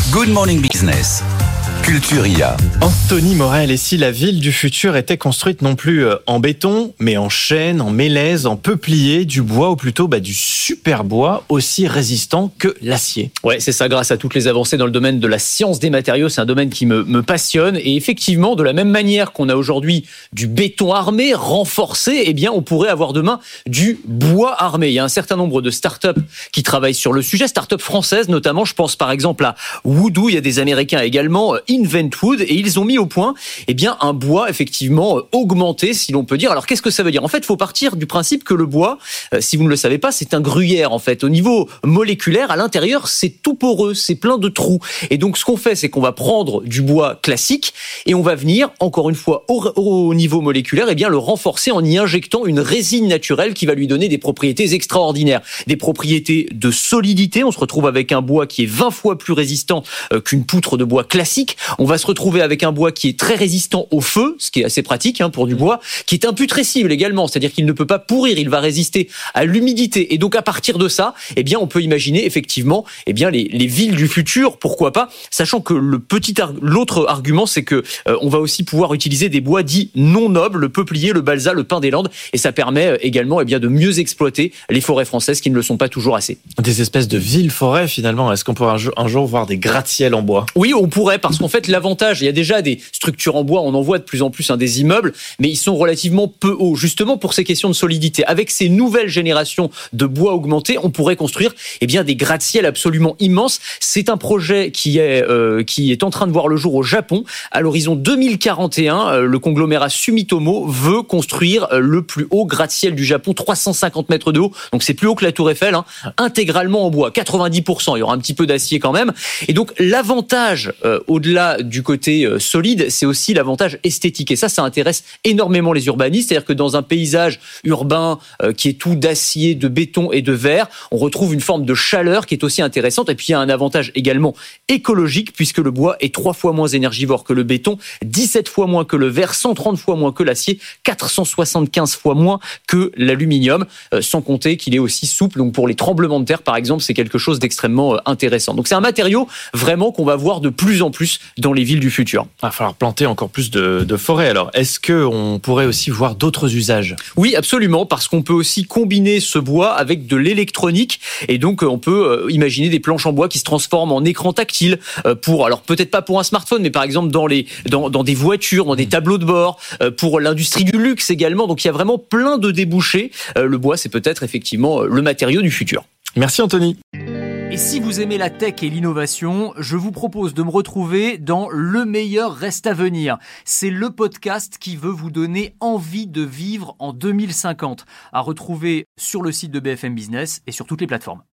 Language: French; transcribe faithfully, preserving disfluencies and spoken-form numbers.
Good Morning Business, Culture I A. Anthony Morel, et si la ville du futur était construite non plus en béton, mais en chêne, en mélèze, en peuplier, du bois ou plutôt bah, du super bois aussi résistant que l'acier. Ouais, c'est ça, grâce à toutes les avancées dans le domaine de la science des matériaux, c'est un domaine qui me, me passionne. Et effectivement, de la même manière qu'on a aujourd'hui du béton armé, renforcé, eh bien, on pourrait avoir demain du bois armé. Il y a un certain nombre de startups qui travaillent sur le sujet, startups françaises notamment. Je pense par exemple à Woodoo, il y a des Américains également, Inventwood, et ils ont mis au point eh bien, un bois effectivement augmenté, si l'on peut dire. Alors qu'est-ce que ça veut dire ? En fait, il faut partir du principe que le bois, euh, si vous ne le savez pas, c'est un gruyère en fait. Au niveau moléculaire, à l'intérieur, c'est tout poreux, c'est plein de trous. Et donc ce qu'on fait, c'est qu'on va prendre du bois classique et on va venir, encore une fois, au, au niveau moléculaire, eh bien, le renforcer en y injectant une résine naturelle qui va lui donner des propriétés extraordinaires. Des propriétés de solidité. On se retrouve avec un bois qui est vingt fois plus résistant euh, qu'une poutre de bois classique. On va se retrouver avec un bois qui est très résistant au feu, ce qui est assez pratique hein, pour du bois, qui est imputrescible également, c'est-à-dire qu'il ne peut pas pourrir, il va résister à l'humidité. Et donc à partir de ça, eh bien on peut imaginer effectivement, eh bien les, les villes du futur, pourquoi pas, sachant que le petit ar- l'autre argument, c'est que euh, on va aussi pouvoir utiliser des bois dits non nobles, le peuplier, le balsa, le pin des Landes, et ça permet euh, également eh bien de mieux exploiter les forêts françaises qui ne le sont pas toujours assez. Des espèces de villes-forêts finalement. Est-ce qu'on pourrait un jour, un jour voir des gratte-ciel en bois ? Oui, on pourrait, parce qu'en fait l'avantage, il y a déjà des structures en bois, on en voit de plus en plus hein, des immeubles, mais ils sont relativement peu hauts, justement pour ces questions de solidité. Avec ces nouvelles générations de bois augmenté, on pourrait construire eh bien, des gratte-ciel absolument immenses. C'est un projet qui est, euh, qui est en train de voir le jour au Japon. À l'horizon deux mille quarante et un, euh, le conglomérat Sumitomo veut construire euh, le plus haut gratte-ciel du Japon, trois cent cinquante mètres de haut, donc c'est plus haut que la Tour Eiffel, hein, intégralement en bois, quatre-vingt-dix pour cent, il y aura un petit peu d'acier quand même. Et donc l'avantage, euh, au-delà du côté euh, solide, c'est aussi l'avantage esthétique. Et ça, ça intéresse énormément les urbanistes. C'est-à-dire que dans un paysage urbain euh, qui est tout d'acier, de béton et de verre, on retrouve une forme de chaleur qui est aussi intéressante. Et puis, il y a un avantage également écologique, puisque le bois est trois fois moins énergivore que le béton, dix-sept fois moins que le verre, cent trente fois moins que l'acier, quatre cent soixante-quinze fois moins que l'aluminium, euh, sans compter qu'il est aussi souple. Donc, pour les tremblements de terre, par exemple, c'est quelque chose d'extrêmement euh, intéressant. Donc, c'est un matériau vraiment qu'on va voir de plus en plus dans les villes du futur. Il va falloir planter encore plus de, de forêts. Alors, est-ce qu'on pourrait aussi voir d'autres usages ? Oui, absolument, parce qu'on peut aussi combiner ce bois avec de l'électronique. Et donc, on peut imaginer des planches en bois qui se transforment en écran tactile pour, alors peut-être pas pour un smartphone, mais par exemple dans, les, dans, dans des voitures, dans des tableaux de bord, pour l'industrie du luxe également. Donc, il y a vraiment plein de débouchés. Le bois, c'est peut-être effectivement le matériau du futur. Merci Anthony. Et si vous aimez la tech et l'innovation, je vous propose de me retrouver dans Le meilleur reste à venir. C'est le podcast qui veut vous donner envie de vivre en deux mille cinquante. À retrouver sur le site de B F M Business et sur toutes les plateformes.